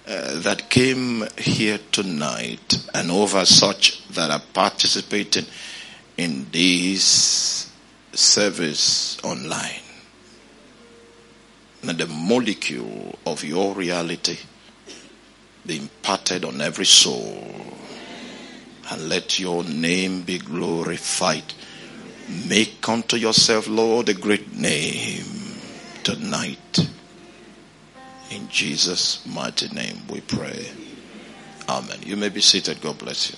that came here tonight and over such that are participating in this service online. May the molecule of your reality be imparted on every soul, and let your name be glorified. Make unto yourself, Lord, a great name tonight. In Jesus' mighty name we pray. Amen. You may be seated. God bless you.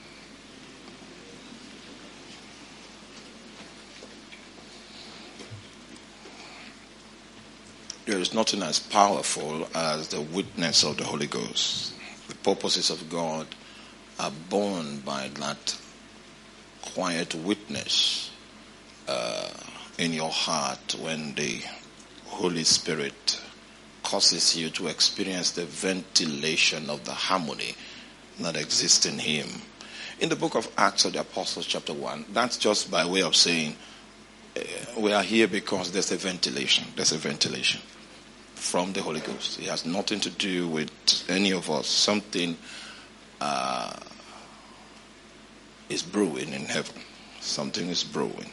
There is nothing as powerful as the witness of the Holy Ghost. The purposes of God are born by that quiet witness in your heart when the Holy Spirit causes you to experience the ventilation of the harmony that exists in Him. In the book of Acts of the Apostles chapter 1, that's just by way of saying we are here because there's a ventilation. There's a ventilation from the Holy Ghost. It has nothing to do with any of us. Something is brewing in heaven. Something is brewing.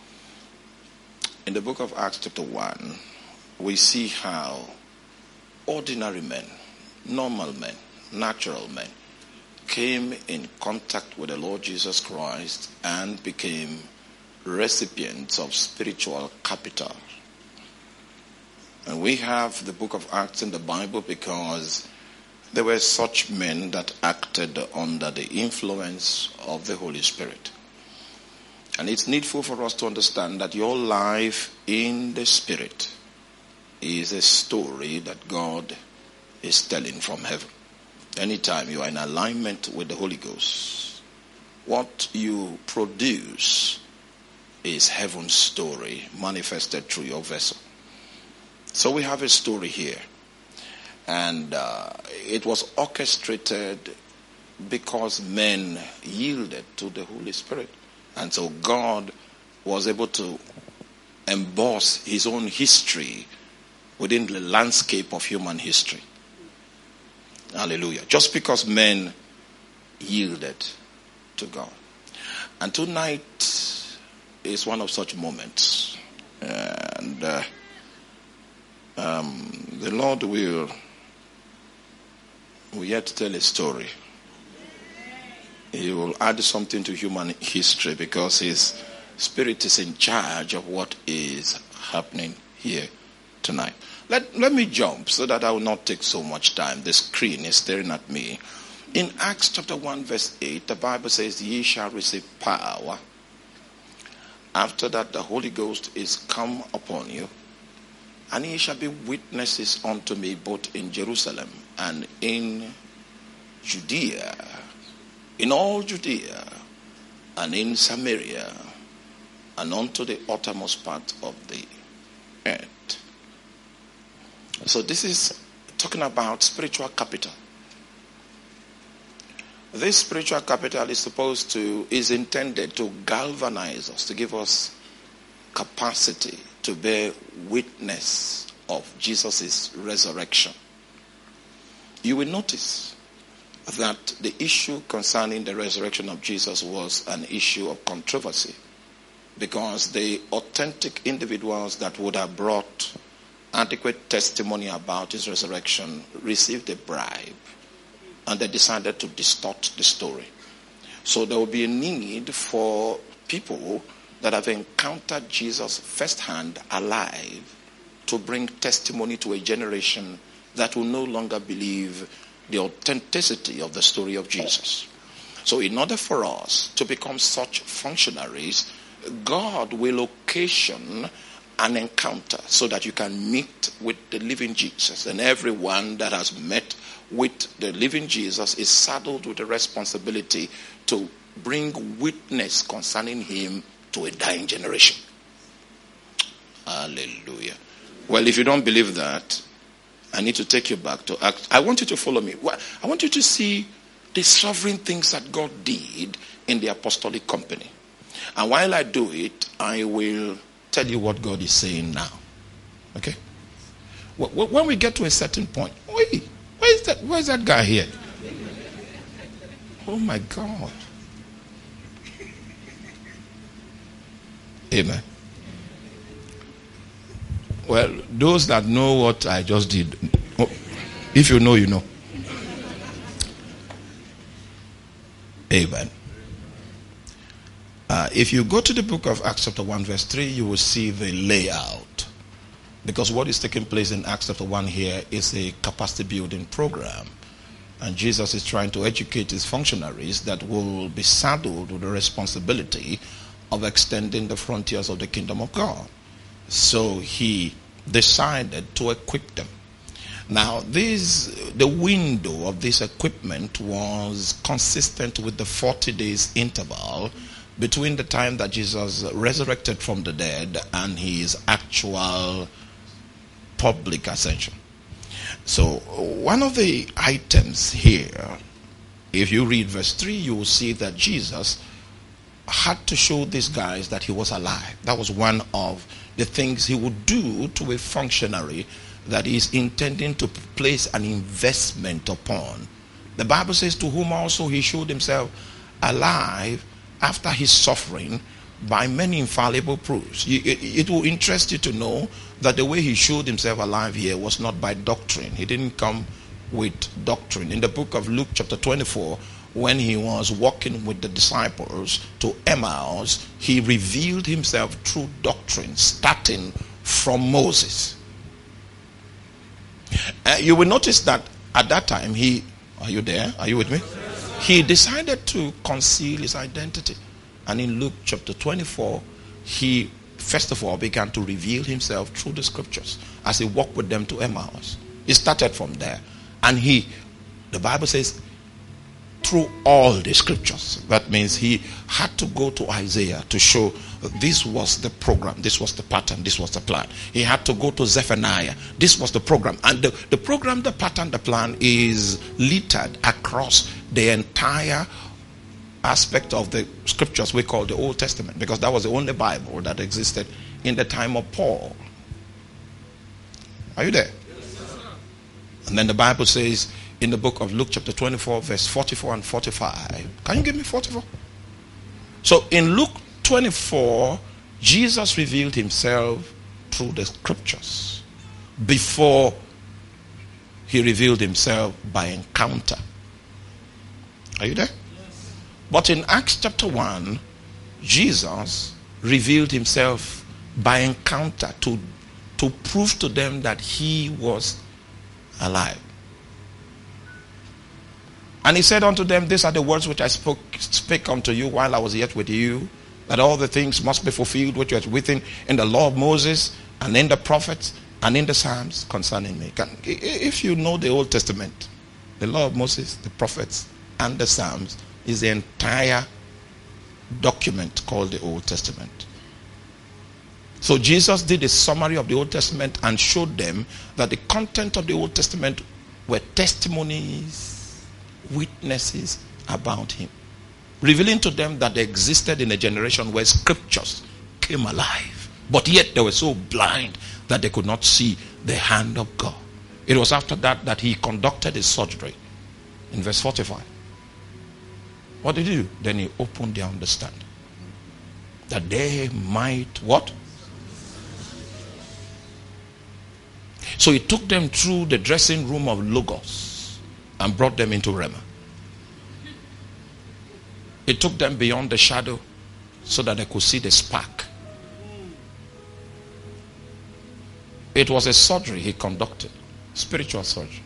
In the book of Acts chapter 1, we see how ordinary men, normal men, natural men, came in contact with the Lord Jesus Christ and became recipients of spiritual capital. And we have the book of Acts in the Bible because there were such men that acted under the influence of the Holy Spirit. And it's needful for us to understand that your life in the Spirit is a story that God is telling from heaven. Anytime you are in alignment with the Holy Ghost, what you produce is heaven's story manifested through your vessel. So we have a story here. And it was orchestrated because men yielded to the Holy Spirit. And so God was able to emboss His own history within the landscape of human history. Hallelujah. Just because men yielded to God. And tonight is one of such moments. And the Lord will yet tell a story. He will add something to human history because His Spirit is in charge of what is happening here tonight. Let me jump so that I will not take so much time. The screen is staring at me. In Acts chapter 1 verse 8, the Bible says, ye shall receive power. After that, the Holy Ghost is come upon you, and ye shall be witnesses unto me both in Jerusalem and in Judea, in all Judea, and in Samaria, and unto the uttermost part of the earth. So this is talking about spiritual capital. This spiritual capital is intended to galvanize us, to give us capacity to bear witness of Jesus' resurrection. You will notice that the issue concerning the resurrection of Jesus was an issue of controversy, because the authentic individuals that would have brought adequate testimony about His resurrection received a bribe, and they decided to distort the story. So there will be a need for people that have encountered Jesus firsthand, alive, to bring testimony to a generation that will no longer believe the authenticity of the story of Jesus. So in order for us to become such functionaries, God will occasion an encounter so that you can meet with the living Jesus. And everyone that has met with the living Jesus is saddled with the responsibility to bring witness concerning Him to a dying generation. Hallelujah. Well, if you don't believe that, I need to take you back to Acts. I want you to follow me. I want you to see the sovereign things that God did in the apostolic company. And while I do it, I will tell you what God is saying now. Okay? When we get to a certain point, wait, why is that? Where's that guy here? Oh my God. Amen. Well, those that know what I just did, if you know, you know. Amen. If you go to the book of Acts chapter 1 verse 3, you will see the layout. Because what is taking place in Acts chapter 1 here is a capacity building program. And Jesus is trying to educate his functionaries that will be saddled with the responsibility of extending the frontiers of the kingdom of God. So he decided to equip them. Now, the window of this equipment was consistent with the 40 days interval between the time that Jesus resurrected from the dead and his actual public ascension. So, one of the items here, if you read verse 3, you will see that Jesus had to show these guys that he was alive. That was one of the things he would do to a functionary that is intending to place an investment upon. The Bible says, to whom also he showed himself alive after his suffering by many infallible proofs. It will interest you to know that the way he showed himself alive here was not by doctrine. He didn't come with doctrine. In the book of Luke chapter 24, when he was walking with the disciples to Emmaus, he revealed himself through doctrine, starting from Moses. You will notice that at that time, are you there? Are you with me? He decided to conceal his identity. And in Luke chapter 24, he first of all began to reveal himself through the scriptures as he walked with them to Emmaus. He started from there. And the Bible says, through all the scriptures. That means he had to go to Isaiah to show this was the program, this was the pattern, this was the plan. He had to go to Zephaniah. This was the program. And the program, the pattern, the plan is littered across the entire aspect of the scriptures we call the Old Testament, because that was the only Bible that existed in the time of Paul. Are you there? Yes, and then the Bible says in the book of Luke chapter 24 verse 44 and 45. Can you give me 44? So in Luke 24, Jesus revealed himself through the scriptures before he revealed himself by encounter. Are you there? Yes. But in Acts chapter 1, Jesus revealed himself by encounter to prove to them that he was alive. And he said unto them, these are the words which I spake unto you while I was yet with you, that all the things must be fulfilled which was written in the law of Moses and in the prophets and in the Psalms concerning me. If you know the Old Testament, the law of Moses, the prophets, and the Psalms is the entire document called the Old Testament. So Jesus did a summary of the Old Testament and showed them that the content of the Old Testament were testimonies, witnesses about him, revealing to them that they existed in a generation where scriptures came alive, but yet they were so blind that they could not see the hand of God. It was after that he conducted his surgery. In verse 45, what did he do? Then he opened their understanding, that they might what? So he took them through the dressing room of Logos and brought them into Rema. He took them beyond the shadow so that they could see the spark. It was a surgery he conducted, spiritual surgery.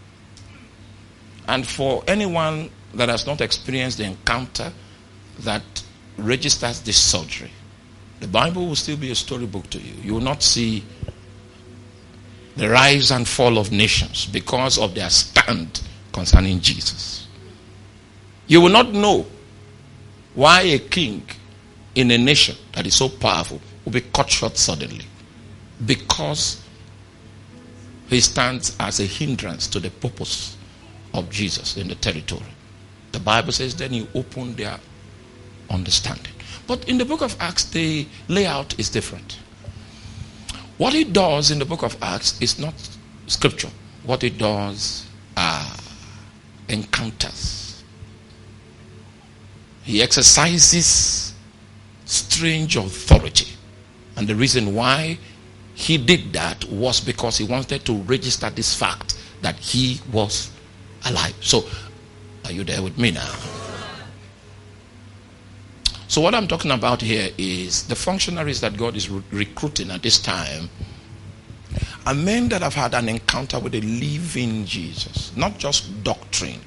And for anyone that has not experienced the encounter that registers this surgery, the Bible will still be a storybook to you. You will not see the rise and fall of nations because of their stand concerning Jesus. You will not know why a king in a nation that is so powerful will be cut short suddenly, because he stands as a hindrance to the purpose of Jesus in the territory. The Bible says then he opened their understanding. But in the book of Acts, the layout is different. What it does in the book of Acts is not scripture. What it does are encounters. He exercises strange authority. And the reason why he did that was because he wanted to register this fact that he was alive. So, are you there with me now? So what I'm talking about here is the functionaries that God is recruiting at this time are men that have had an encounter with a living Jesus, not just doctrine.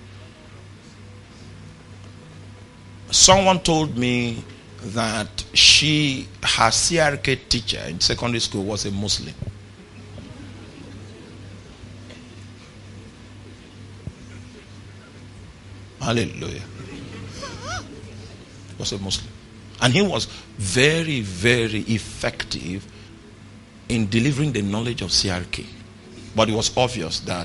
Someone told me that her CRK teacher in secondary school was a Muslim. Hallelujah. Was a Muslim. And he was very, very effective in delivering the knowledge of CRK. But it was obvious that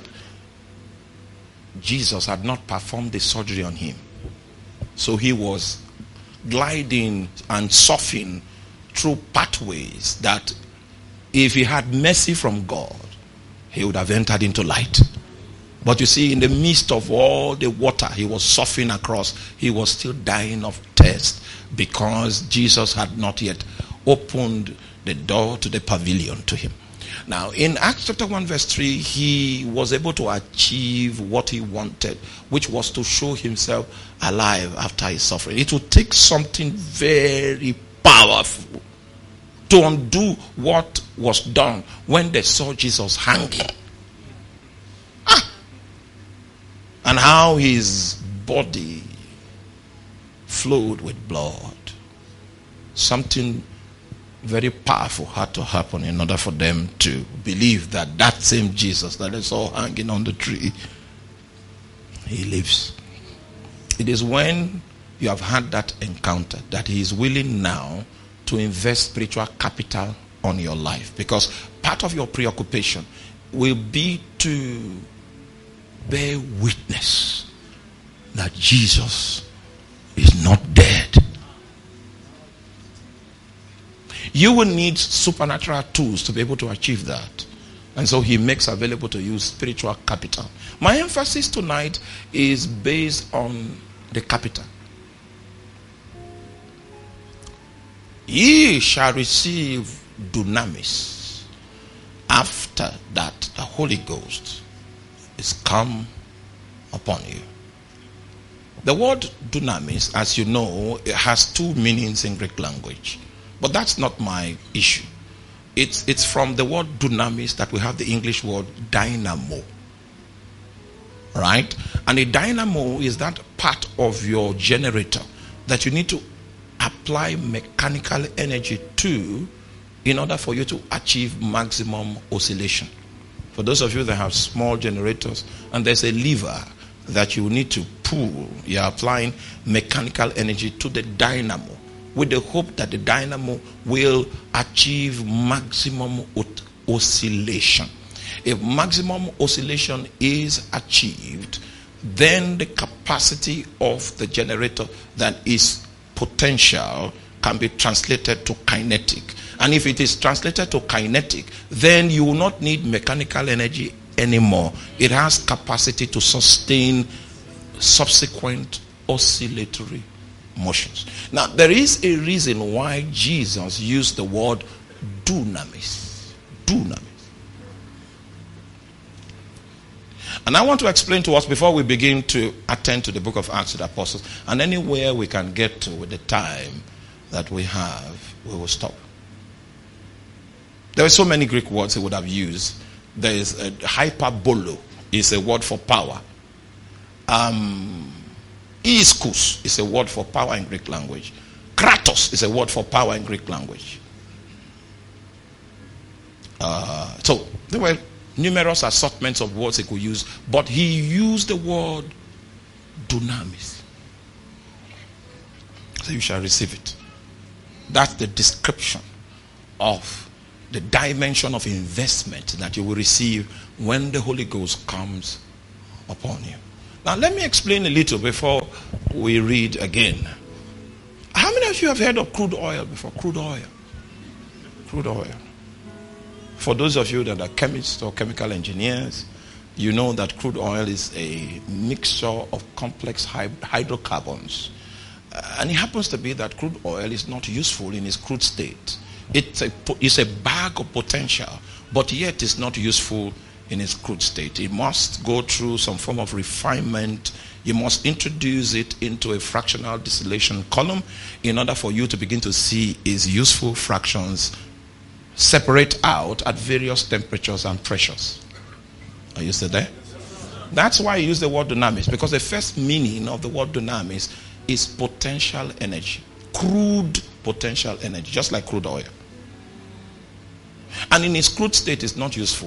Jesus had not performed the surgery on him. So he was gliding and surfing through pathways that if he had mercy from God, he would have entered into light. But you see, in the midst of all the water he was surfing across, he was still dying of thirst because Jesus had not yet opened the door to the pavilion to him. Now, in Acts chapter 1 verse 3, he was able to achieve what he wanted, which was to show himself alive after his suffering. It would take something very powerful to undo what was done when they saw Jesus hanging. And how his body flowed with blood. Something very powerful had to happen in order for them to believe that that same Jesus that they saw hanging on the tree, he lives. It is when you have had that encounter that he is willing now to invest spiritual capital on your life. Because part of your preoccupation will be to bear witness that Jesus is not dead. You will need supernatural tools to be able to achieve that. And so he makes available to you spiritual capital. My emphasis tonight is based on the capital. Ye shall receive dunamis after that the Holy Ghost is come upon you. The word dunamis, as you know, it has two meanings in Greek language. But that's not my issue. It's from the word dunamis that we have the English word dynamo. Right? And a dynamo is that part of your generator that you need to apply mechanical energy to in order for you to achieve maximum oscillation. For those of you that have small generators and there's a lever that you need to pull, you're applying mechanical energy to the dynamo with the hope that the dynamo will achieve maximum oscillation. If maximum oscillation is achieved, then the capacity of the generator that is potential can be translated to kinetic. And if it is translated to kinetic, then you will not need mechanical energy anymore. It has capacity to sustain subsequent oscillatory motions. Now, there is a reason why Jesus used the word dunamis. Dunamis. And I want to explain to us before we begin to attend to the book of Acts of the Apostles, and anywhere we can get to with the time that we have, we will stop. There are so many Greek words he would have used. There is a hyperbolo, is a word for power. Ischus is a word for power in Greek language. Kratos is a word for power in Greek language. So there were numerous assortments of words he could use, but he used the word dunamis. So you shall receive it. That's the description of the dimension of investment that you will receive when the Holy Ghost comes upon you. Now let me explain a little before we read again. How many of you have heard of crude oil before? Crude oil. Crude oil. For those of you that are chemists or chemical engineers, You know that crude oil is a mixture of complex hydrocarbons. And it happens to be that crude oil is not useful in its crude state. It's a bag of potential, but yet it's not useful in its crude state. It must go through some form of refinement. You must introduce it into a fractional distillation column in order for you to begin to see its useful fractions separate out at various temperatures and pressures. Are you still there? That's why I use the word dunamis, because the first meaning of the word dunamis is potential energy. Crude potential energy, just like crude oil. And in its crude state, it's not useful.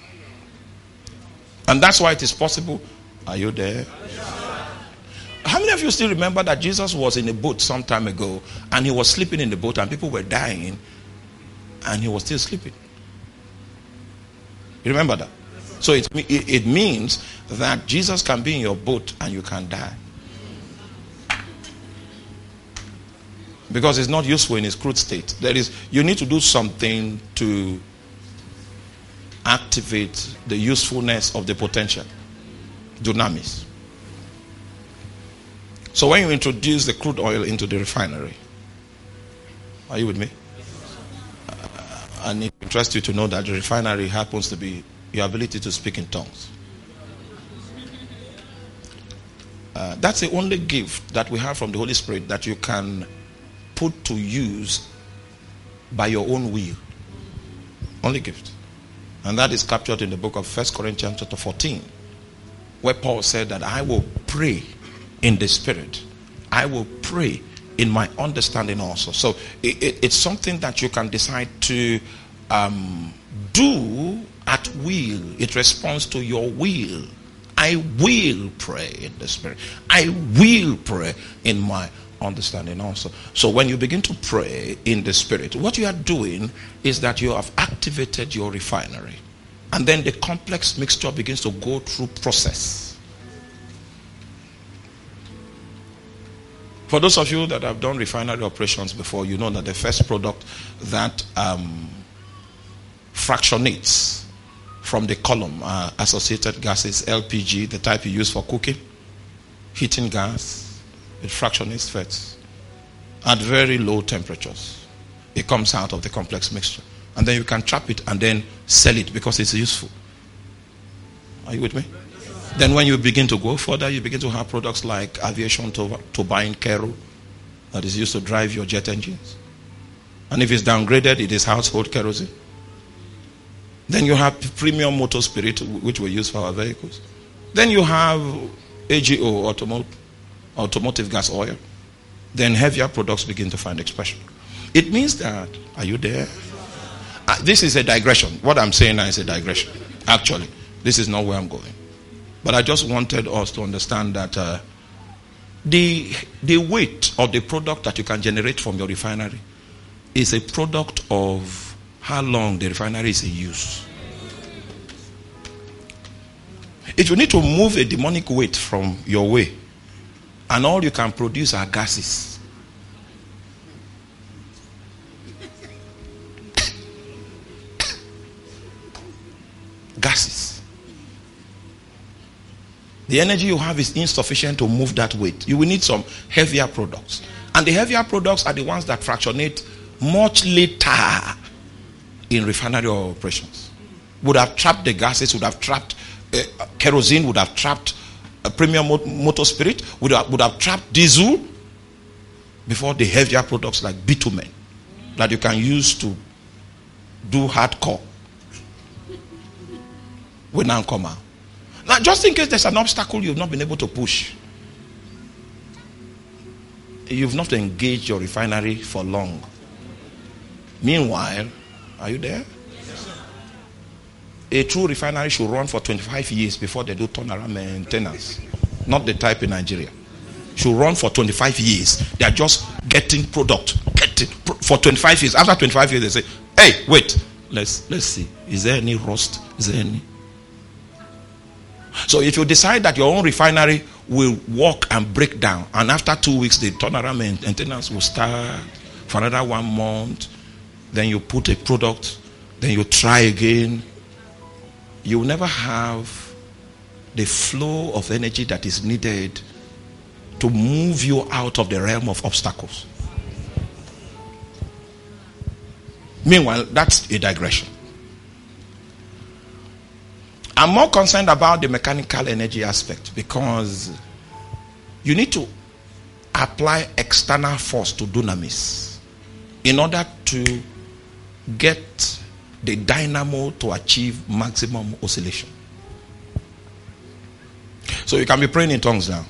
And that's why it is possible. Are you there? How many of you still remember that Jesus was in a boat some time ago and he was sleeping in the boat and people were dying and he was still sleeping? You remember that? So it means that Jesus can be in your boat and you can die. Because it's not useful in its crude state. You need to do something to activate the usefulness of the potential. Dunamis. So when you introduce the crude oil into the refinery, are you with me? And it interests you to know that the refinery happens to be your ability to speak in tongues. That's the only gift that we have from the Holy Spirit that you can put to use by your own will. Only gift. And that is captured in the book of 1 Corinthians chapter 14, where Paul said that I will pray in the Spirit. I will pray in my understanding also. So it's something that you can decide to do at will. It responds to your will. I will pray in the Spirit. I will pray in my understanding also. So when you begin to pray in the Spirit, what you are doing is that you have activated your refinery. And then the complex mixture begins to go through process. For those of you that have done refinery operations before, you know that the first product that fractionates from the column are associated gases, LPG, the type you use for cooking, heating gas. It fractionates fats at very low temperatures. It comes out of the complex mixture. And then you can trap it and then sell it because it's useful. Are you with me? Then when you begin to go further, you begin to have products like aviation turbine kerosene that is used to drive your jet engines. And if it's downgraded, it is household kerosene. Then you have premium motor spirit, which we use for our vehicles. Then you have AGO, automotive gas oil. Then heavier products begin to find expression. It means that, are you there? This is a digression. What I'm saying now is a digression. Actually, this is not where I'm going. But I just wanted us to understand that the weight of the product that you can generate from your refinery is a product of how long the refinery is in use. If you need to move a demonic weight from your way, and all you can produce are gases, the energy you have is insufficient to move that weight. You will need some heavier products. And the heavier products are the ones that fractionate much later in refinery operations. Would have trapped the gases, would have trapped kerosene, would have trapped premium motor spirit, would have trapped diesel before the heavier products like bitumen that you can use to do hardcore will now come out. Now, just in case there's an obstacle you've not been able to push, you've not engaged your refinery for long. Meanwhile, are you there? Yes, a true refinery should run for 25 years before they do turnaround maintenance. Not the type in Nigeria. Should run for 25 years. They are just getting product. For 25 years. After 25 years, they say, hey, wait. Let's see. Is there any rust? Is there any? So if you decide that your own refinery will work and break down, and after 2 weeks the turnaround maintenance will start for another 1 month, then you put a product, then you try again, you will never have the flow of energy that is needed to move you out of the realm of obstacles. Meanwhile, that's a digression. I'm more concerned about the mechanical energy aspect, because you need to apply external force to dunamis in order to get the dynamo to achieve maximum oscillation. So you can be praying in tongues now.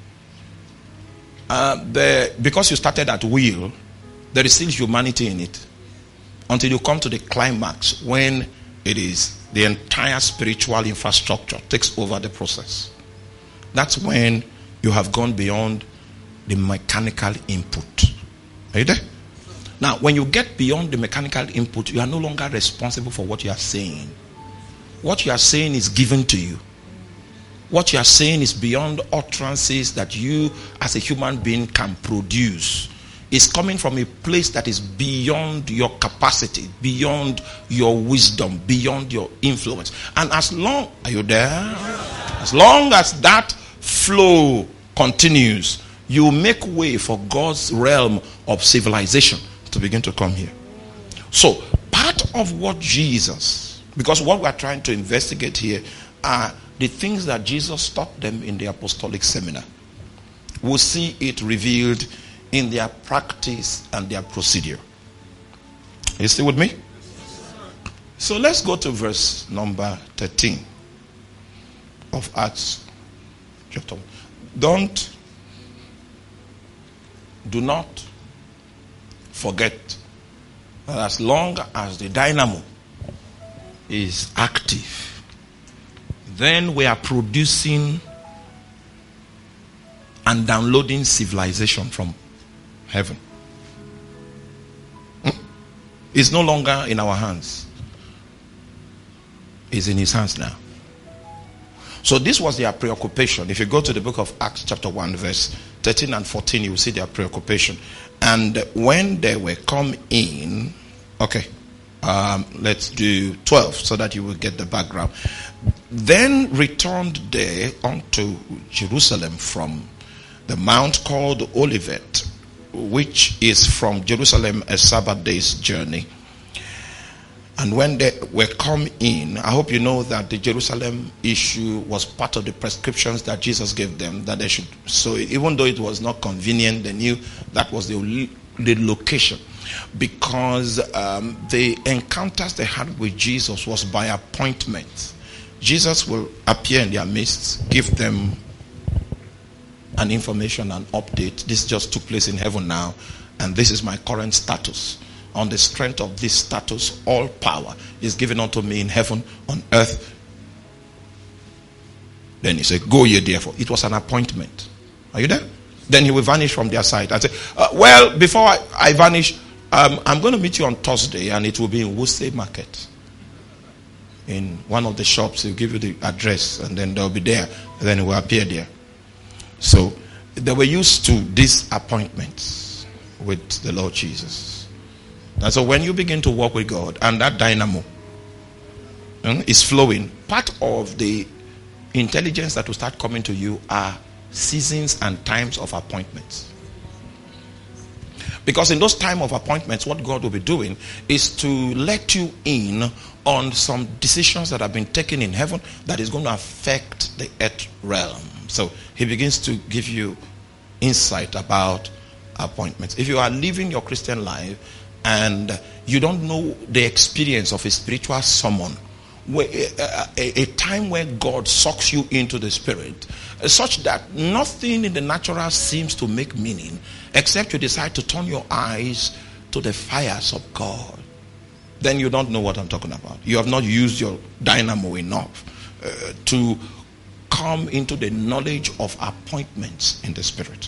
Because you started at will, there is still humanity in it until you come to the climax, when it is the entire spiritual infrastructure takes over the process. That's when you have gone beyond the mechanical input. Are you there? Now, when you get beyond the mechanical input, you are no longer responsible for what you are saying. What you are saying is given to you. What you are saying is beyond utterances that you as a human being can produce. It's coming from a place that is beyond your capacity, beyond your wisdom, beyond your influence. And as long, are you there? As long as that flow continues, you make way for God's realm of civilization to begin to come here. So, part of what Jesus, because what we're trying to investigate here are the things that Jesus taught them in the apostolic seminar. We'll see it revealed in their practice and their procedure. Are you still with me? So let's go to verse number 13 of Acts chapter 1. Do not forget that as long as the dynamo is active, then we are producing and downloading civilization from heaven. It's no longer in our hands. It's in his hands now. So this was their preoccupation. If you go to the book of Acts chapter 1 verse 13 and 14, you will see their preoccupation. And when they were come in, let's do 12 so that you will get the background. Then returned they unto Jerusalem from the mount called Olivet, which is from Jerusalem a Sabbath day's journey. And when they were come in, I hope you know that the Jerusalem issue was part of the prescriptions that Jesus gave them, that they should. So even though it was not convenient, they knew that was the location, because the encounters they had with Jesus was by appointment. Jesus will appear in their midst, give them an information, an update. This just took place in heaven now, and this is my current status. On the strength of this status, all power is given unto me in heaven, on earth. Then he said, go ye therefore. It was an appointment. Are you there? Then he will vanish from their sight and say, well, before I vanish, I'm going to meet you on Thursday, and it will be in Worcester Market. In one of the shops, he'll give you the address, and then they'll be there, and then he will appear there. So they were used to these appointments with the Lord Jesus. And so when you begin to walk with God and that dynamo is flowing, part of the intelligence that will start coming to you are seasons and times of appointments. Because in those time of appointments, what God will be doing is to let you in on some decisions that have been taken in heaven that is going to affect the earth realm. So he begins to give you insight about appointments. If you are living your Christian life and you don't know the experience of a spiritual summon, where, a time where God sucks you into the spirit, such that nothing in the natural seems to make meaning except you decide to turn your eyes to the fires of God, then you don't know what I'm talking about. You have not used your dynamo enough to come into the knowledge of appointments in the spirit.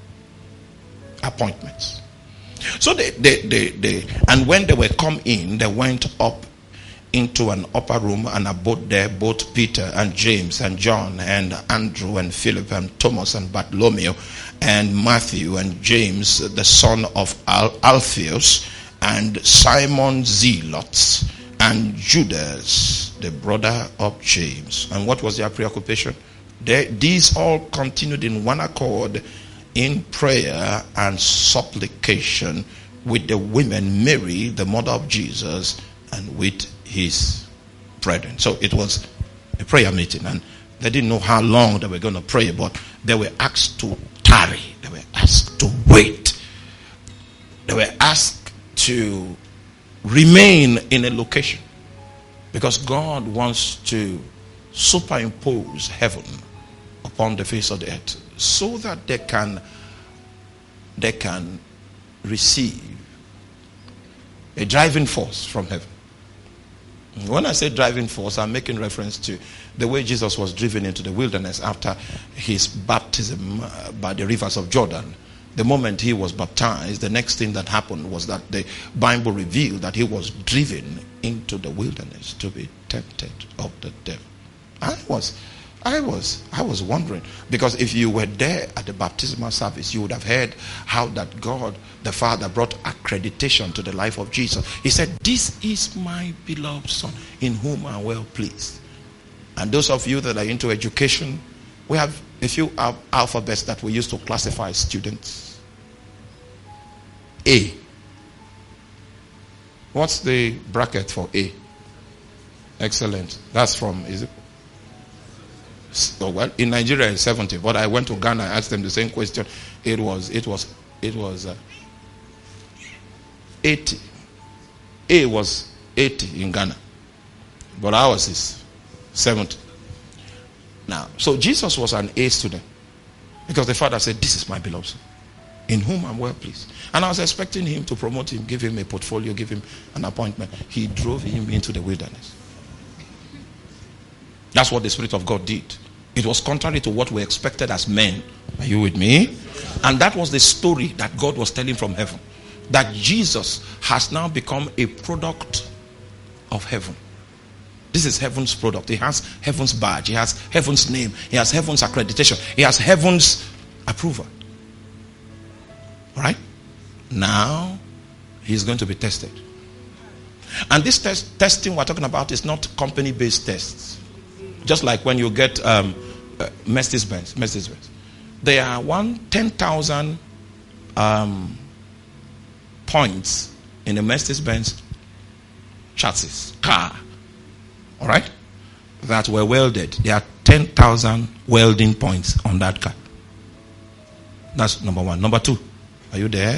Appointments. So and when they were come in, they went up into an upper room and abode there both Peter and James and John and Andrew and Philip and Thomas and Bartholomew and Matthew and James the son of Alphaeus and Simon Zealots and Judas, the brother of James. And what was their preoccupation? These all continued in one accord in prayer and supplication with the women, Mary, the mother of Jesus, and with his brethren. So it was a prayer meeting, and they didn't know how long they were going to pray, but they were asked to tarry. They were asked to wait. They were asked to remain in a location, because God wants to superimpose heaven upon the face of the earth so that they can receive a driving force from heaven. When I say driving force, I'm making reference to the way Jesus was driven into the wilderness after his baptism by the rivers of Jordan. The moment he was baptized, the next thing that happened was that the Bible revealed that he was driven into the wilderness to be tempted of the devil. I was wondering, because if you were there at the baptismal service, you would have heard how that God the Father brought accreditation to the life of Jesus. He said, "This is my beloved Son, in whom I am well pleased." And those of you that are into education, we have a few alphabets that we use to classify students. A. What's the bracket for A? Excellent. That's from, is it? Oh, well, in Nigeria it's 70, but I went to Ghana, I asked them the same question. It was 80. A was 80 in Ghana, but ours is 70. Now, so Jesus was an A student, because the Father said, "This is my beloved Son, in whom I'm well pleased." And I was expecting him to promote him, give him a portfolio, give him an appointment. He drove him into the wilderness. That's what the Spirit of God did. It was contrary to what we expected as men. Are you with me? And that was the story that God was telling from heaven. That Jesus has now become a product of heaven. This is heaven's product. He has heaven's badge. He has heaven's name. He has heaven's accreditation. He has heaven's approval. Alright? Now, he's going to be tested. And this testing we're talking about is not company-based tests. Just like when you get Mercedes-Benz. There are 10,000 points in a Mercedes-Benz chassis car. All right? That were welded. There are 10,000 welding points on that car. That's number one. Number two. Are you there?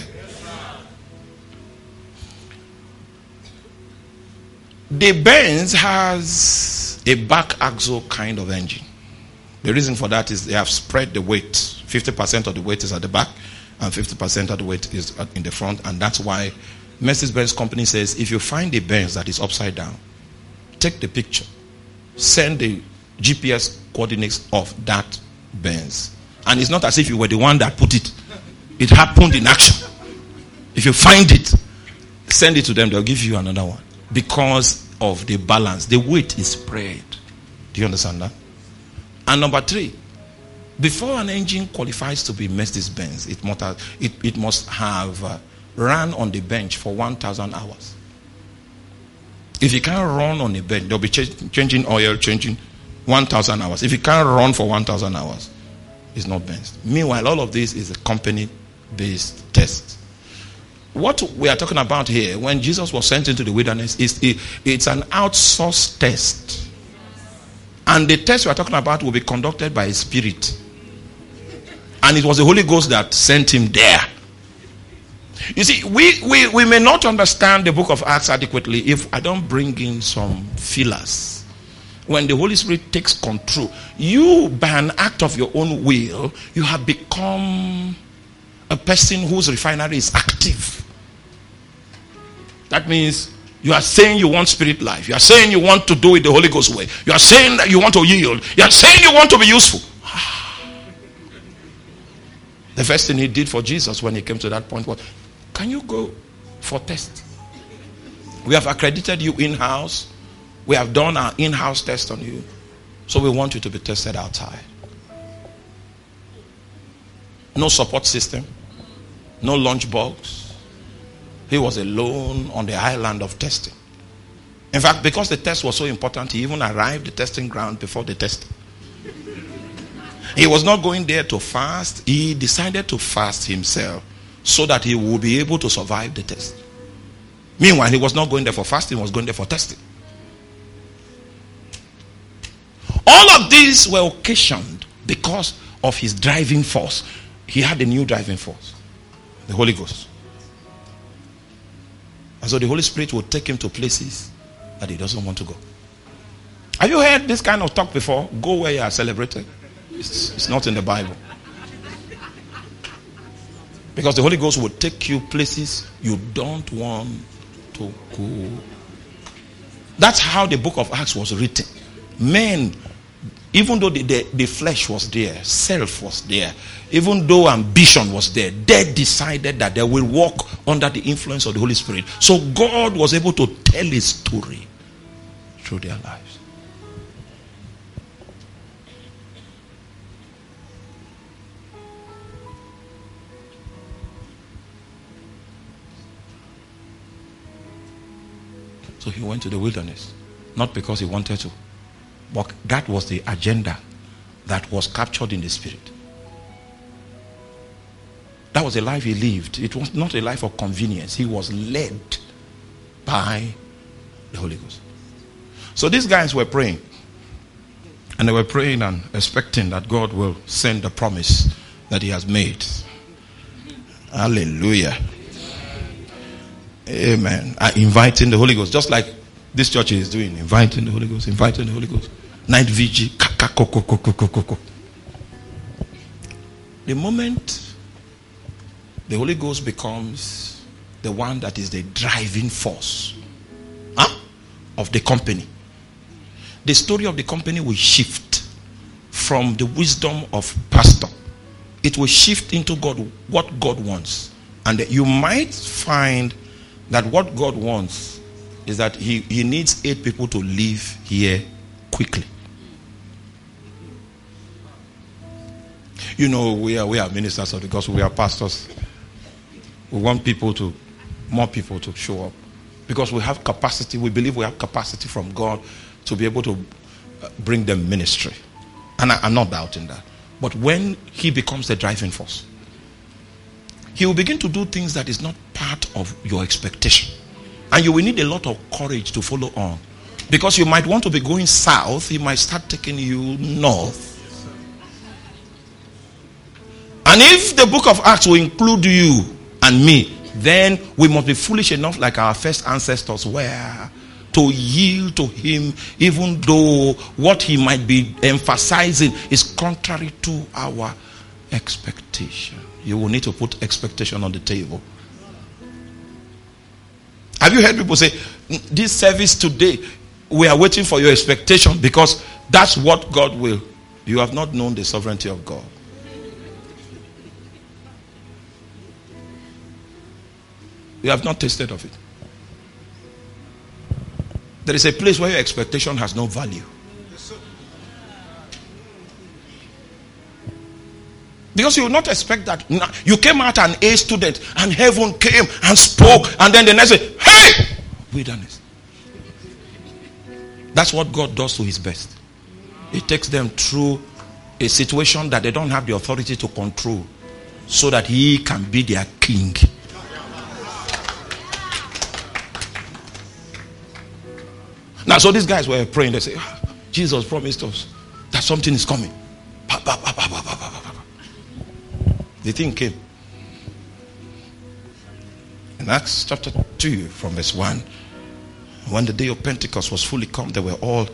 The Benz has a back axle kind of engine. The reason for that is they have spread the weight. 50% of the weight is at the back and 50% of the weight is in the front. And that's why Mercedes-Benz company says, if you find a Benz that is upside down, take the picture. Send the GPS coordinates of that Benz. And it's not as if you were the one that put it. It happened in action. If you find it, send it to them. They'll give you another one. Because of the balance. The weight is spread. Do you understand that? And number three, before an engine qualifies to be Mercedes-Benz, it must have run on the bench for 1,000 hours. If you can't run on the bench, they'll be changing oil, changing 1,000 hours. If you can't run for 1,000 hours, it's not Benz. Meanwhile, all of this is a company-based test. What we are talking about here, when Jesus was sent into the wilderness, it's an outsourced test. And the test we are talking about will be conducted by a spirit. And it was the Holy Ghost that sent him there. You see, we may not understand the book of Acts adequately if I don't bring in some fillers. When the Holy Spirit takes control, you, by an act of your own will, you have become a person whose refinery is active. That means you are saying you want spirit life. You are saying you want to do it the Holy Ghost way. You are saying that you want to yield. You are saying you want to be useful. The first thing he did for Jesus when he came to that point was, can you go for test? We have accredited you in-house. We have done our in-house test on you. So we want you to be tested outside. No support system. No lunchbox. He was alone on the island of testing. In fact, because the test was so important, he even arrived at the testing ground before the test. He was not going there to fast. He decided to fast himself so that he would be able to survive the test. Meanwhile, he was not going there for fasting, he was going there for testing. All of these were occasioned because of his driving force. He had a new driving force, the Holy Ghost. And so the Holy Spirit will take him to places that he doesn't want to go. Have you heard this kind of talk before? Go where you are celebrated. It's not in the Bible. Because the Holy Ghost will take you places you don't want to go. That's how the book of Acts was written. Men, even though the flesh was there, self was there, even though ambition was there, they decided that they will walk under the influence of the Holy Spirit. So God was able to tell his story through their lives. So he went to the wilderness. Not because he wanted to, but that was the agenda that was captured in the spirit. That was the life he lived. It was not a life of convenience. He was led by the Holy Ghost. So these guys were praying. And they were praying and expecting that God will send the promise that he has made. Hallelujah. Amen. Inviting the Holy Ghost, just like this church is doing, inviting the Holy Ghost, inviting the Holy Ghost. Night vigil. The moment the Holy Ghost becomes the one that is the driving force of the company, the story of the company will shift from the wisdom of pastor. It will shift into God, what God wants. And you might find that what God wants is that he needs 8 people to live here quickly. You know, we are ministers of the gospel, we are pastors. We want more people to show up. Because we have capacity, we believe we have capacity from God to be able to bring them ministry. And I'm not doubting that. But when he becomes the driving force, he will begin to do things that is not part of your expectation. And you will need a lot of courage to follow on. Because you might want to be going south, he might start taking you north. And if the book of Acts will include you and me, then we must be foolish enough, like our first ancestors were, to yield to him, even though what he might be emphasizing is contrary to our expectation. You will need to put expectation on the table. Have you heard people say, this service today, we are waiting for your expectation because that's what God will. You have not known the sovereignty of God. You have not tasted of it. There is a place where your expectation has no value. Because you will not expect that. You came out an A student and heaven came and spoke, and then the next day, hey! Wilderness. That's what God does to his best. He takes them through a situation that they don't have the authority to control, so that he can be their king. Now, so these guys were praying. They say, Jesus promised us that something is coming. The thing came. In Acts chapter 2 from verse 1, when the day of Pentecost was fully come, they were all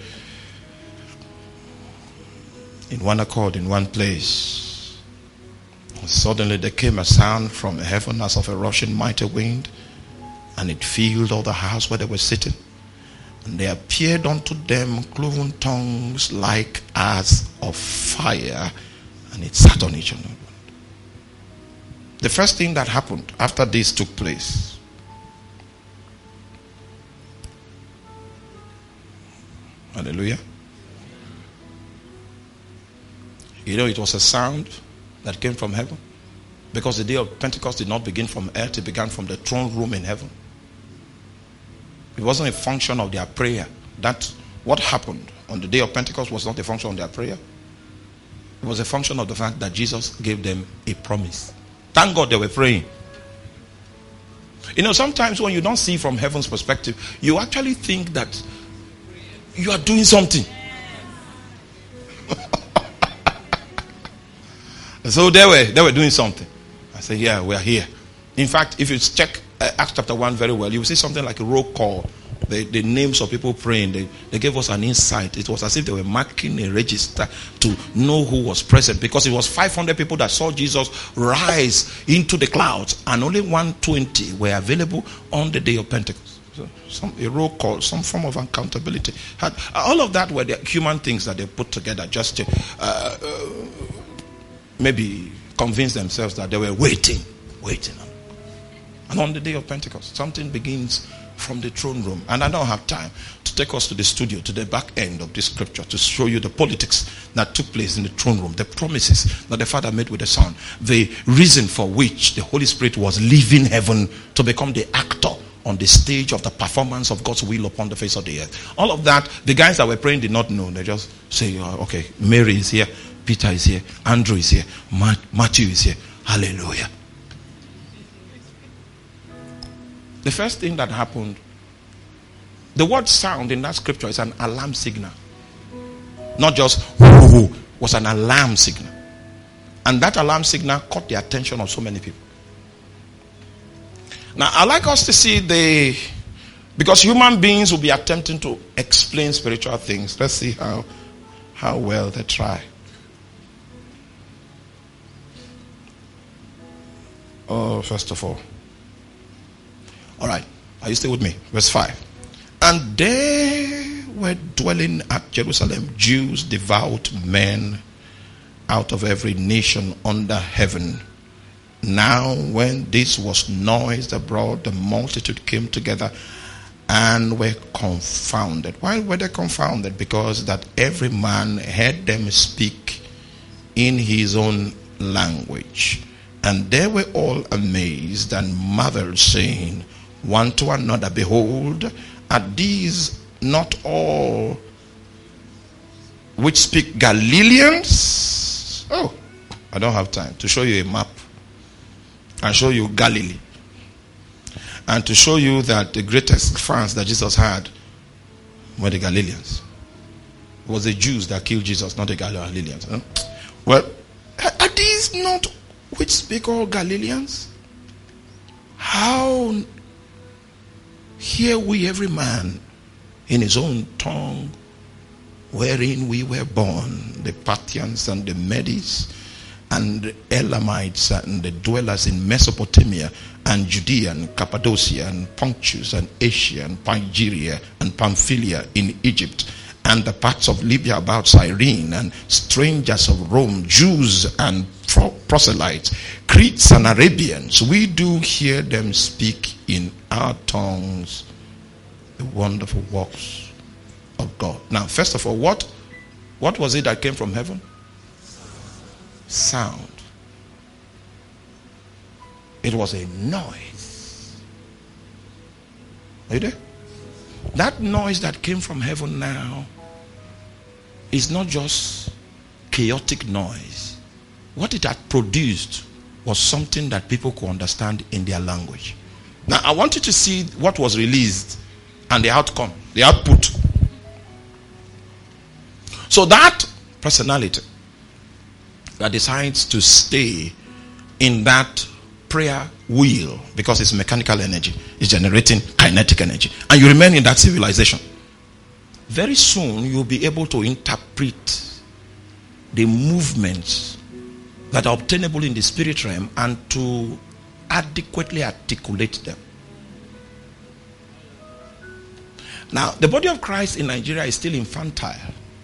in one accord, in one place. And suddenly there came a sound from heaven as of a rushing mighty wind, and it filled all the house where they were sitting. And there appeared unto them cloven tongues like as of fire, and it sat on each one. The first thing that happened after this took place, hallelujah, you know, it was a sound that came from heaven, because the day of Pentecost did not begin from earth, it began from the throne room in heaven. It wasn't a function of their prayer. That what happened on the day of Pentecost was not a function of their prayer. It was a function of the fact that Jesus gave them a promise. Thank God they were praying. You know, sometimes when you don't see from heaven's perspective, you actually think that you are doing something. So they were doing something. I said, yeah, we are here. In fact, if you check Acts chapter 1 very well, you will see something like a roll call. The names of people praying, they gave us an insight. It was as if they were marking a register to know who was present, because it was 500 people that saw Jesus rise into the clouds, and only 120 were available on the day of Pentecost. So a roll call, some form of accountability. All of that were the human things that they put together just to maybe convince themselves that they were waiting. And on the day of Pentecost, something begins from the throne room. And I don't have time to take us to the studio, to the back end of this scripture, to show you the politics that took place in the throne room, the promises that the Father made with the Son, the reason for which the Holy Spirit was leaving heaven to become the actor on the stage of the performance of God's will upon the face of the earth. All of that, the guys that were praying did not know. They just say, okay, Mary is here, Peter is here, Andrew is here, Matthew is here. Hallelujah. The first thing that happened, the word sound in that scripture is an alarm signal. Not just whoo, was an alarm signal. And that alarm signal caught the attention of so many people. Now, I like us to see because human beings will be attempting to explain spiritual things. Let's see how well they try. Oh, first of all, right, are you still with me? Verse 5. And there were dwelling at Jerusalem Jews, devout men out of every nation under heaven. Now when this was noised abroad, the multitude came together and were confounded. Why were they confounded? Because that every man heard them speak in his own language. And they were all amazed and marveled, saying one to another, behold, are these not all which speak Galileans? Oh, I don't have time to show you a map and show you Galilee, and to show you that the greatest fans that Jesus had were the Galileans. It was the Jews that killed Jesus, not the Galileans. Huh? Well, are these not which speak all Galileans? How hear we every man in his own tongue wherein we were born, the Parthians and the Medes and the Elamites and the dwellers in Mesopotamia and Judea and Cappadocia and Pontus and Asia and Phrygia and Pamphylia in Egypt and the parts of Libya about Cyrene, and strangers of Rome, Jews and proselytes, Cretes and Arabians, we do hear them speak in our tongues the wonderful works of God. Now, first of all, what was it that came from heaven? Sound. It was a noise. Are you there? That noise that came from heaven now is not just chaotic noise. What it had produced was something that people could understand in their language. Now, I want you to see what was released and the outcome, the output. So that personality that decides to stay in that prayer wheel, because it's mechanical energy, is generating kinetic energy, and you remain in that civilization, very soon you'll be able to interpret the movements that are obtainable in the spirit realm and to adequately articulate them. Now, the body of Christ in Nigeria is still infantile.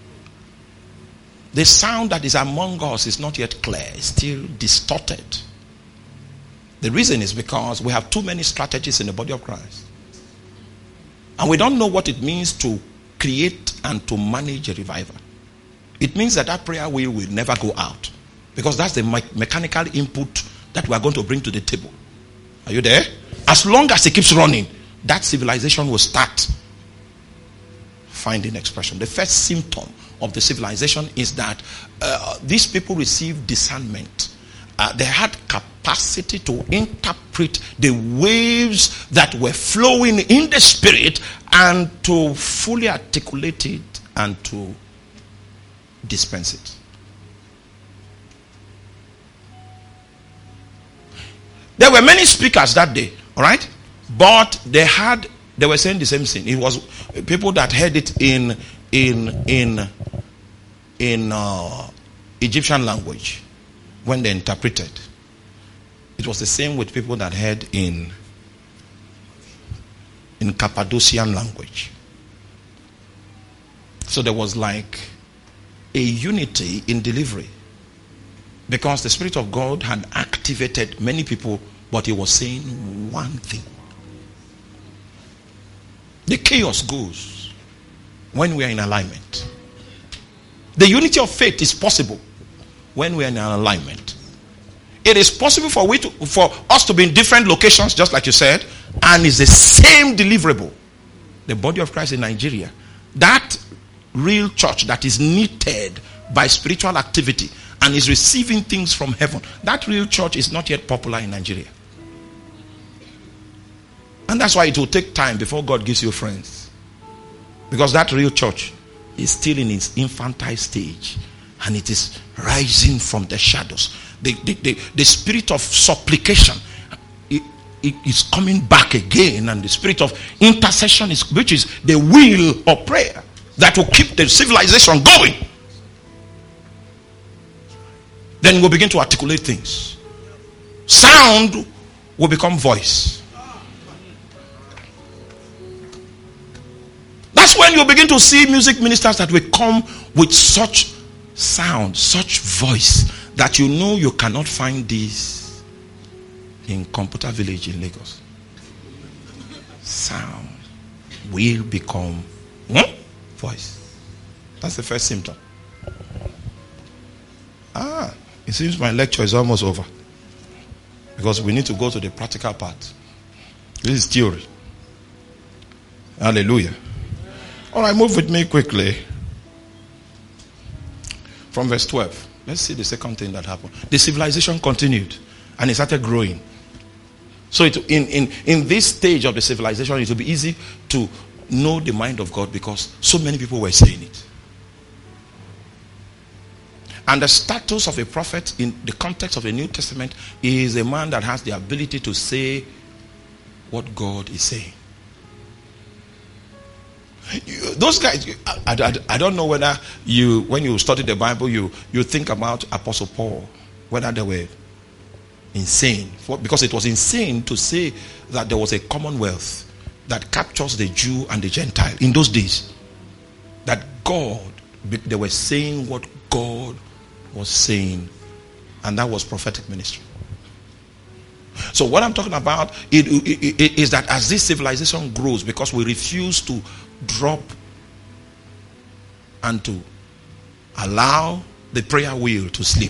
The sound that is among us is not yet clear, it's still distorted. The reason is because we have too many strategies in the body of Christ. And we don't know what it means to create and to manage a revival. It means that prayer wheel will never go out, because that's the mechanical input that we are going to bring to the table. Are you there? As long as it keeps running, that civilization will start finding expression. The first symptom of the civilization is that these people received discernment. They had capacity to interpret the waves that were flowing in the spirit and to fully articulate it and to dispense it. There were many speakers that day, all right? But they were saying the same thing. It was people that heard it in Egyptian language when they interpreted. It was the same with people that heard in Cappadocian language. So there was like a unity in delivery, because the Spirit of God had activated many people, but he was saying one thing. The chaos goes when we are in alignment. The unity of faith is possible when we are in alignment. It is possible for us to be in different locations, just like you said, and it's the same deliverable. The body of Christ in Nigeria, that real church that is knitted by spiritual activity and is receiving things from heaven, that real church is not yet popular in Nigeria. And that's why it will take time before God gives you friends. Because that real church is still in its infantile stage, and it is rising from the shadows. The spirit of supplication is coming back again, and the spirit of intercession which is the will of prayer that will keep the civilization going. Then we'll begin to articulate things. Sound will become voice. That's when you begin to see music ministers that will come with such sound, such voice, that you know you cannot find this in Computer Village in Lagos. Sound will become voice. That's the first symptom. It seems my lecture is almost over, because we need to go to the practical part. This is theory. Hallelujah. All right, move with me quickly. From verse 12. Let's see the second thing that happened. The civilization continued, and it started growing. So in this stage of the civilization, it will be easy to know the mind of God, because so many people were saying it. And the status of a prophet in the context of the New Testament is a man that has the ability to say what God is saying. Those guys, I don't know whether when you study the Bible, you think about Apostle Paul, whether they were insane. Because it was insane to say that there was a commonwealth that captures the Jew and the Gentile in those days. That they were saying what God was saying, and that was prophetic ministry. So what I'm talking about is that as this civilization grows, because we refuse to drop and to allow the prayer wheel to sleep,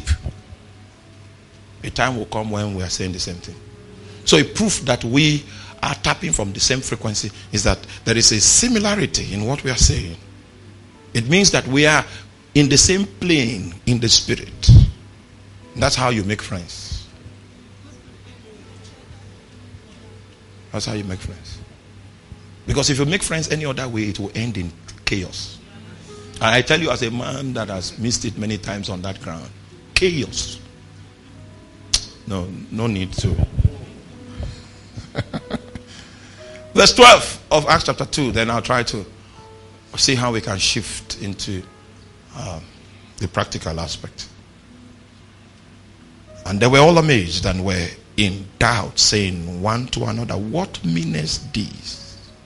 a time will come when we are saying the same thing. So a proof that we are tapping from the same frequency is that there is a similarity in what we are saying. It means that we are in the same plane in the spirit. That's how you make friends. That's how you make friends. Because if you make friends any other way, it will end in chaos. And I tell you, as a man that has missed it many times on that ground, chaos. No need to. Verse 12 of Acts chapter 2. Then I'll try to see how we can shift into the practical aspect. And they were all amazed and were in doubt, saying one to another, "What meaneth this?"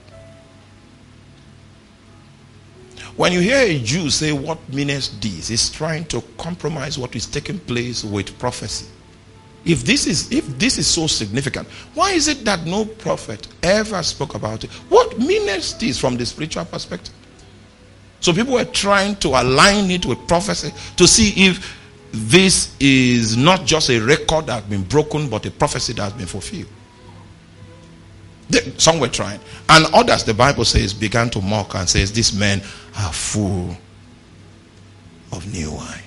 When you hear a Jew say, "What meaneth this?" he's trying to compromise what is taking place with prophecy. If this is so significant, why is it that no prophet ever spoke about it? What meaneth this from the spiritual perspective? So people were trying to align it with prophecy to see if this is not just a record that has been broken, but a prophecy that has been fulfilled. Some were trying. And others, the Bible says, began to mock and says, these men are full of new wine.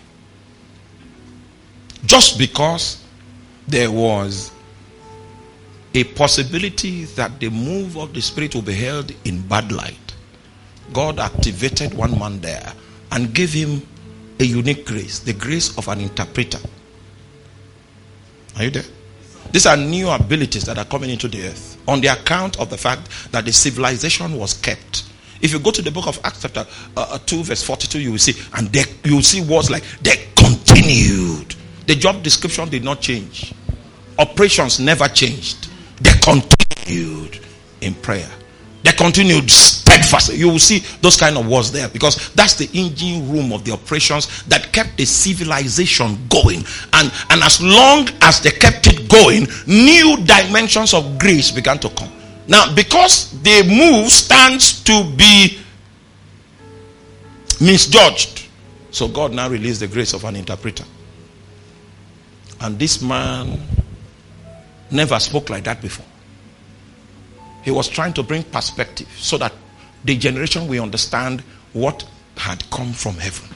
Just because there was a possibility that the move of the Spirit will be held in bad light, God activated one man there and gave him a unique grace, the grace of an interpreter. Are you there? These are new abilities that are coming into the earth on the account of the fact that the civilization was kept. If you go to the book of Acts chapter 2 verse 42, you will see, and you will see words like, they continued. The job description did not change. Operations never changed. They continued in prayer. They continued steadfastly. You will see those kind of words there, because that's the engine room of the operations that kept the civilization going. And as long as they kept it going, new dimensions of grace began to come. Now, because the move stands to be misjudged, so God now released the grace of an interpreter. And this man never spoke like that before. He was trying to bring perspective so that the generation will understand what had come from heaven.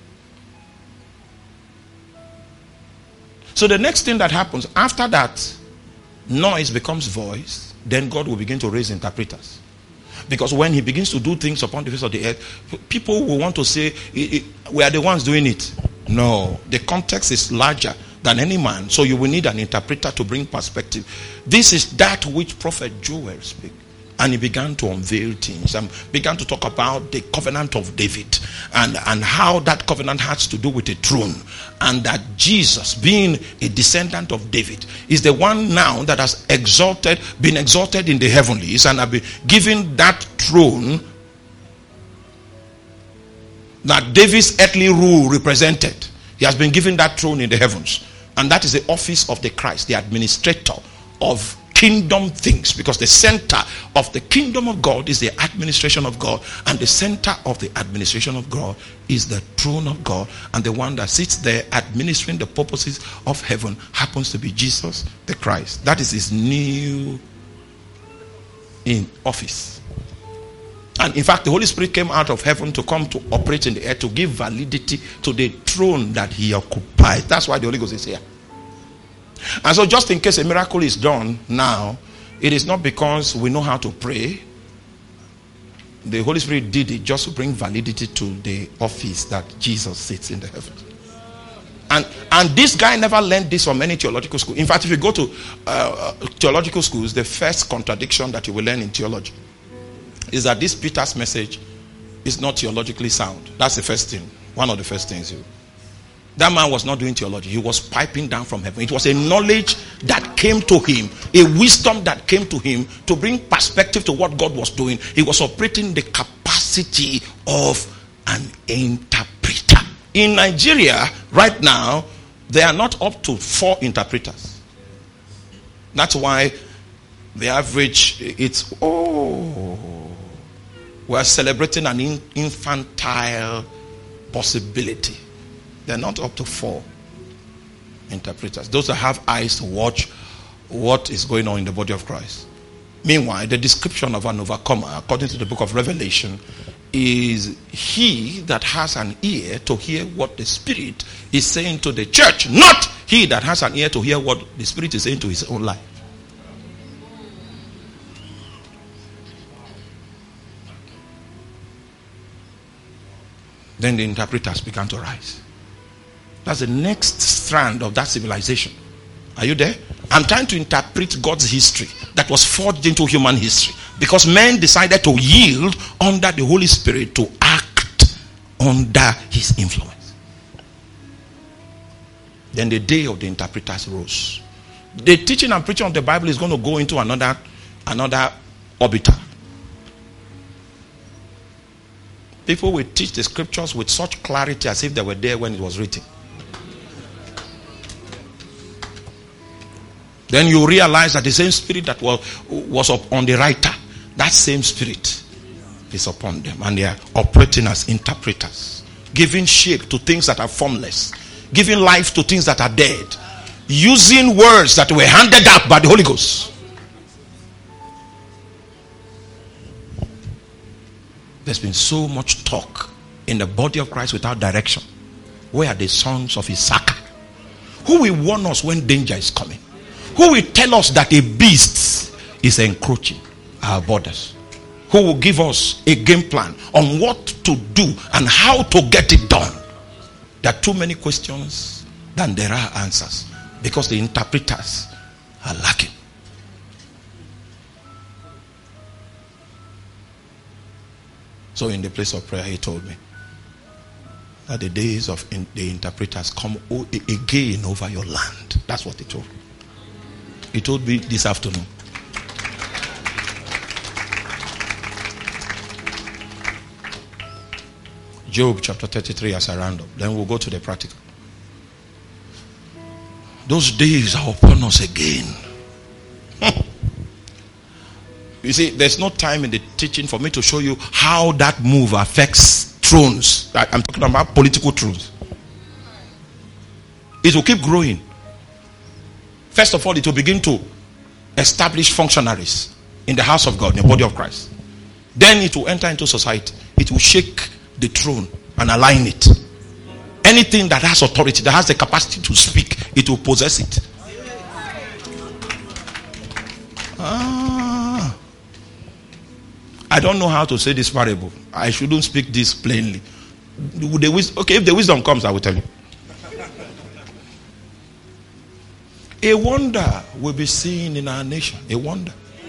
So the next thing that happens, after that, noise becomes voice, then God will begin to raise interpreters. Because when he begins to do things upon the face of the earth, people will want to say, we are the ones doing it. No, the context is larger than any man, so you will need an interpreter to bring perspective. This is that which Prophet Joel spoke. And he began to unveil things and began to talk about the covenant of David and how that covenant has to do with a throne, and that Jesus, being a descendant of David, is the one now that has been exalted in the heavenlies and have been given that throne that David's earthly rule represented. He has been given that throne in the heavens. And that is the office of the Christ, the administrator of kingdom things, because the center of the kingdom of God is the administration of God, and the center of the administration of God is the throne of God, and the one that sits there administering the purposes of heaven happens to be Jesus the Christ. That is his new in office. And in fact, the Holy Spirit came out of heaven to come to operate in the earth, to give validity to the throne that he occupies. That's why the Holy Ghost is here. And so just in case a miracle is done now, it is not because we know how to pray. The Holy Spirit did it just to bring validity to the office that Jesus sits in the heavens. And this guy never learned this from any theological school. In fact, if you go to theological schools, the first contradiction that you will learn in theology is that this Peter's message is not theologically sound. That's the first thing. One of the first things. That man was not doing theology. He was piping down from heaven. It was a knowledge that came to him, a wisdom that came to him to bring perspective to what God was doing. He was operating the capacity of an interpreter. In Nigeria, right now, there are not up to 4 interpreters. That's why the average, it's, we're celebrating an infantile possibility. They're not up to 4 interpreters. Those that have eyes to watch what is going on in the body of Christ. Meanwhile, the description of an overcomer, according to the book of Revelation, is he that has an ear to hear what the Spirit is saying to the church, not he that has an ear to hear what the Spirit is saying to his own life. Then the interpreters began to rise. That's the next strand of that civilization. Are you there? I'm trying to interpret God's history that was forged into human history, because men decided to yield under the Holy Spirit to act under his influence. Then the day of the interpreters rose. The teaching and preaching of the Bible is going to go into another orbiter. People will teach the scriptures with such clarity as if they were there when it was written. Then you realize that the same spirit that was on the writer, that same spirit is upon them. And they are operating as interpreters, giving shape to things that are formless, giving life to things that are dead, using words that were handed up by the Holy Ghost. There's been so much talk in the body of Christ without direction. Where are the sons of Issachar? Who will warn us when danger is coming? Who will tell us that a beast is encroaching our borders? Who will give us a game plan on what to do and how to get it done? There are too many questions than there are answers because the interpreters are lacking. So in the place of prayer, he told me that the days of the interpreters come again over your land. That's what he told me. He told me this afternoon. Job chapter 33 as a roundup. Then we'll go to the practical. Those days are upon us again. You see, there's no time in the teaching for me to show you how that move affects thrones. I'm talking about political thrones. It will keep growing. First of all, it will begin to establish functionaries in the house of God, in the body of Christ. Then it will enter into society. It will shake the throne and align it. Anything that has authority, that has the capacity to speak, it will possess it. I don't know how to say this parable. I shouldn't speak this plainly. Okay, if the wisdom comes, I will tell you. A wonder will be seen in our nation. A wonder.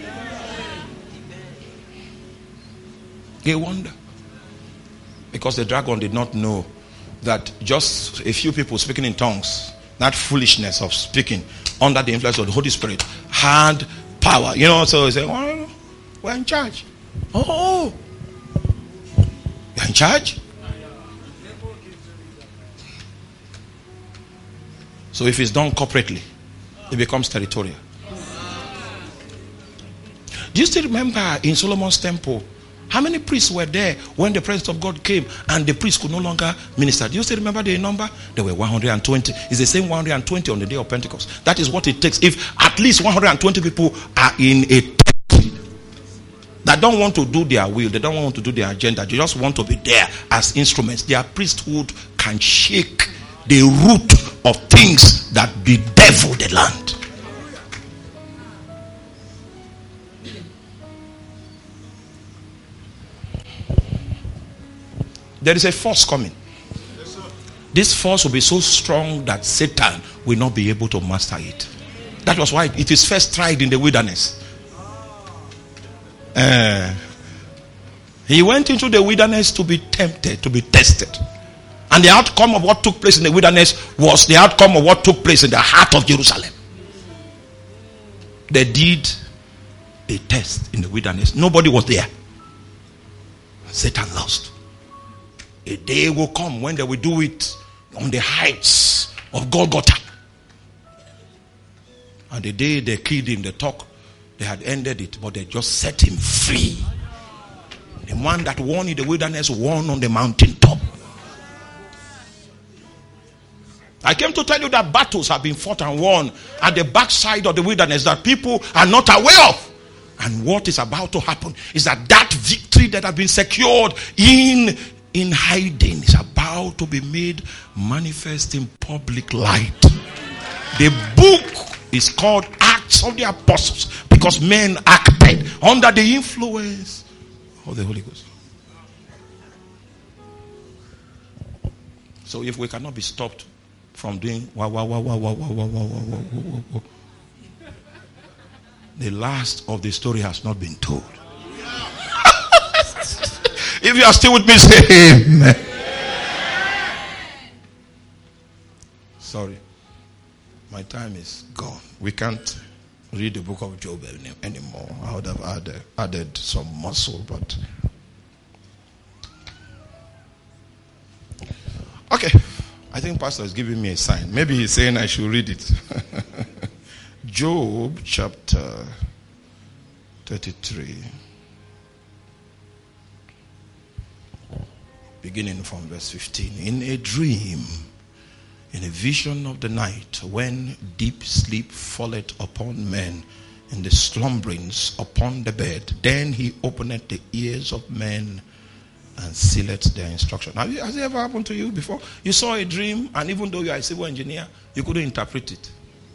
A wonder. Because the dragon did not know that just a few people speaking in tongues, that foolishness of speaking under the influence of the Holy Spirit, had power. You know, so he said, oh, we're in charge. Oh, you're in charge? So if it's done corporately, it becomes territorial. Do you still remember in Solomon's temple, how many priests were there when the presence of God came and the priests could no longer minister? Do you still remember the number? There were 120. It's the same 120 on the day of Pentecost. That is what it takes. If at least 120 people are in a tent that don't want to do their will, they don't want to do their agenda, they just want to be there as instruments, their priesthood can shake the root of things that bedevil the land. There is a force coming. Yes, this force will be so strong that Satan will not be able to master it. That was why it is first tried in the wilderness. He went into the wilderness to be tempted, to be tested. And the outcome of what took place in the wilderness was the outcome of what took place in the heart of Jerusalem. They did a test in the wilderness. Nobody was there. Satan lost. A day will come when they will do it on the heights of Golgotha. And the day they killed him, they had ended it, but they just set him free. The one that won in the wilderness won on the mountaintop. I came to tell you that battles have been fought and won at the backside of the wilderness that people are not aware of. And what is about to happen is that victory that has been secured in hiding is about to be made manifest in public light. The book is called Acts of the Apostles because men acted under the influence of the Holy Ghost. So if we cannot be stopped from doing the last of the story has not been told. If you are still with me, say amen. Sorry, my time is gone. We can't read the book of Job anymore. I would have added some muscle, but okay. I think Pastor is giving me a sign. Maybe he's saying I should read it. Job chapter 33. Beginning from verse 15. In a dream, in a vision of the night, when deep sleep falleth upon men, in the slumberings upon the bed, then he openeth the ears of men and sealeth their instruction. Has it ever happened to you before? You saw a dream, and even though you are a civil engineer, you couldn't interpret it.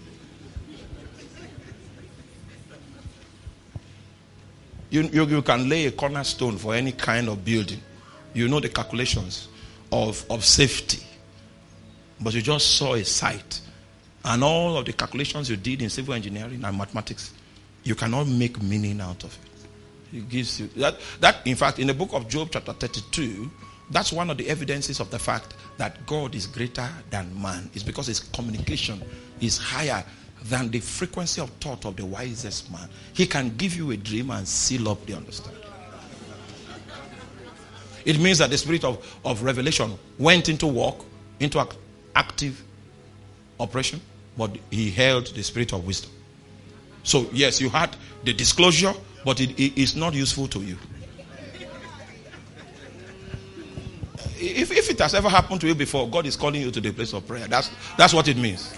You can lay a cornerstone for any kind of building. You know the calculations of safety. But you just saw a site. And all of the calculations you did in civil engineering and mathematics, you cannot make meaning out of it. It gives you that in fact, in the book of Job chapter 32, that's one of the evidences of the fact that God is greater than man. It's because his communication is higher than the frequency of thought of the wisest man. He can give you a dream and seal up the understanding. It means that the spirit of revelation went into work, into active operation, but he held the spirit of wisdom. So yes, you had the disclosure, but it is not useful to you. If it has ever happened to you before, God is calling you to the place of prayer. That's what it means.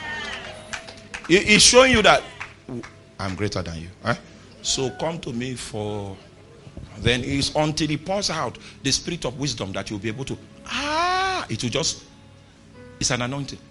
It's showing you that I'm greater than you. So come to me for... Then it's until he pours out the spirit of wisdom that you'll be able to... it will just... It's an anointing.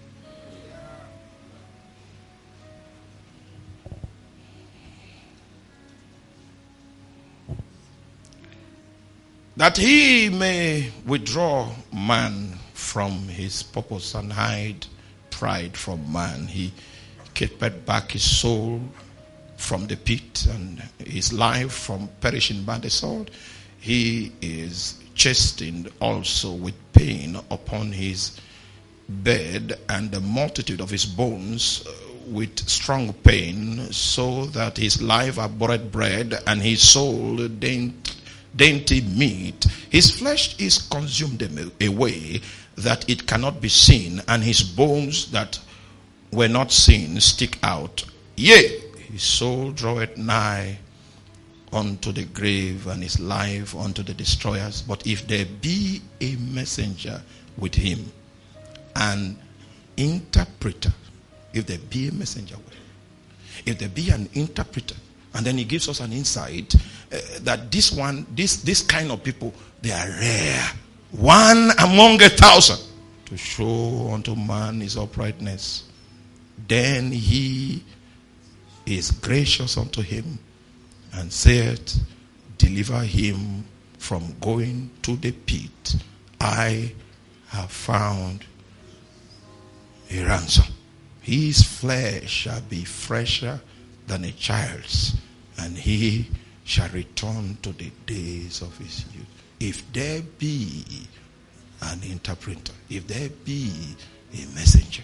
That he may withdraw man from his purpose and hide pride from man. He kept back his soul from the pit and his life from perishing by the sword. He is chastened also with pain upon his bed, and the multitude of his bones with strong pain, so that his life abhorred bread and his soul dainty meat. His flesh is consumed away, that it cannot be seen, and his bones that were not seen stick out. Yea, his soul draweth nigh unto the grave, and his life unto the destroyers. But if there be a messenger with him, an interpreter, if there be a messenger with him, if there be an interpreter, and then he gives us an insight that this kind of people, they are rare. 1 among 1,000, to show unto man his uprightness. Then he is gracious unto him, and saith, deliver him from going to the pit. I have found a ransom. His flesh shall be fresher than a child's, and he shall return to the days of his youth. If there be an interpreter, if there be a messenger,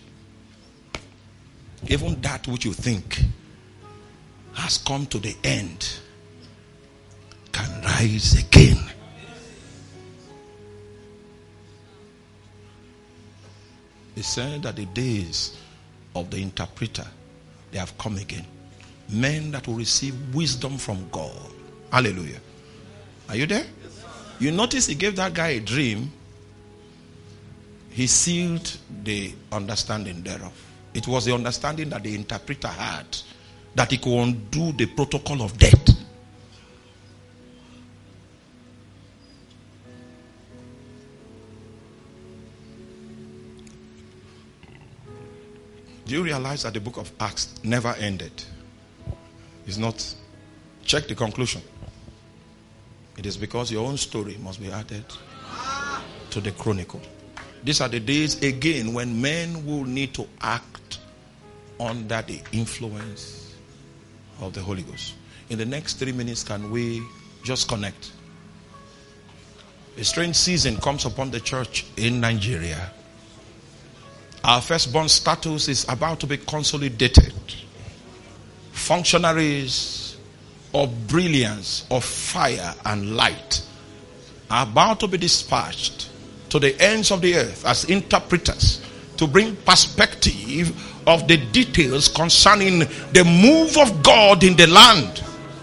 even that which you think has come to the end can rise again. He said that the days of the interpreter, they have come again. Men that will receive wisdom from God. Hallelujah. Are you there? You notice he gave that guy a dream. He sealed the understanding thereof. It was the understanding that the interpreter had, that he could undo the protocol of death. Do you realize that the book of Acts never ended? It's not. Check the conclusion. It is because your own story must be added to the chronicle. These are the days again when men will need to act under the influence of the Holy Ghost. In the next 3 minutes, can we just connect? A strange season comes upon the church in Nigeria. Our firstborn status is about to be consolidated. Functionaries of brilliance, of fire and light are about to be dispatched to the ends of the earth as interpreters to bring perspective of the details concerning the move of God in the land.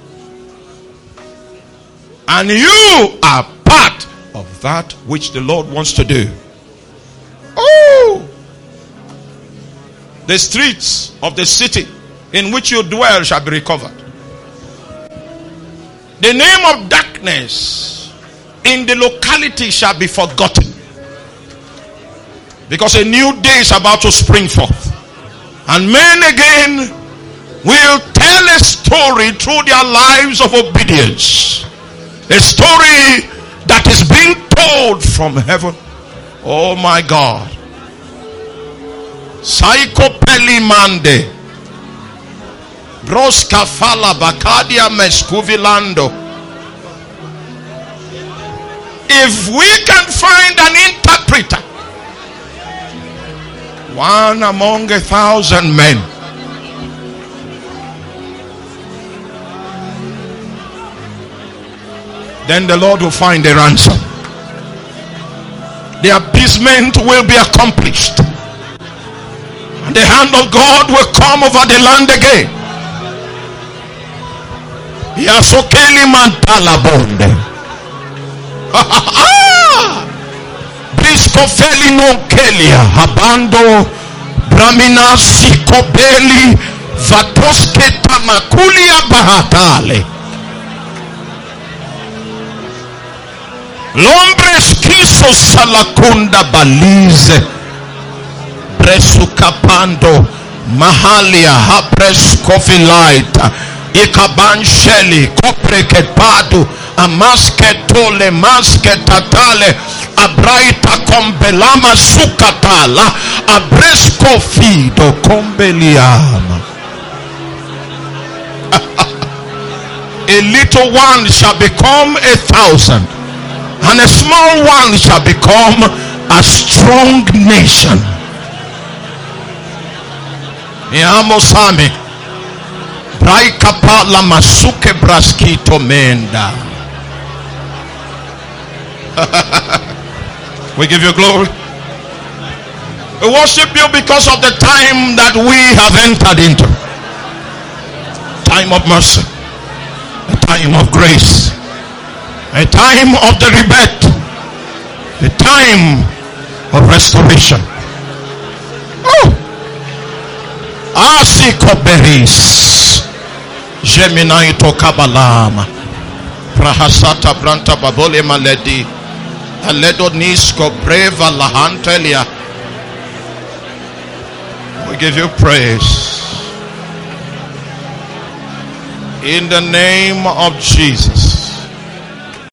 And you are part of that which the Lord wants to do. Oh! The streets of the city in which you dwell shall be recovered. The name of darkness in the locality shall be forgotten. Because a new day is about to spring forth. And men again will tell a story through their lives of obedience. A story that is being told from heaven. Oh my God. Psychopeli mande. Broska fala bakadia mescuvilando. If we can find an interpreter, one among 1,000 men, then the Lord will find a ransom. The appeasement will be accomplished. And the hand of God will come over the land again. Yasokeli mantala bonde. Briscofeli non kelia. Habando Bramina sikobeli. Vatoske tamakulia bahatale. L'ombre schiso salakunda balize. Presukapando mahalia hapres kofilaita ikabansheli koprekepadu amasketole masketatale abraita kombelama sukatala abreskofido kombeliama. A little one shall become 1,000, and a small one shall become a strong nation. Yamosame Braikapa la masuke braskito menda. We give you glory. We worship you because of the time that we have entered into. Time of mercy, a time of grace, a time of the rebirth, a time of restoration. Oh! Asikoberis Gemini to Kabalama Prahasata Branta Babole Maledi Aledo Nisko Breva Lahantelia. We give you praise in the name of Jesus.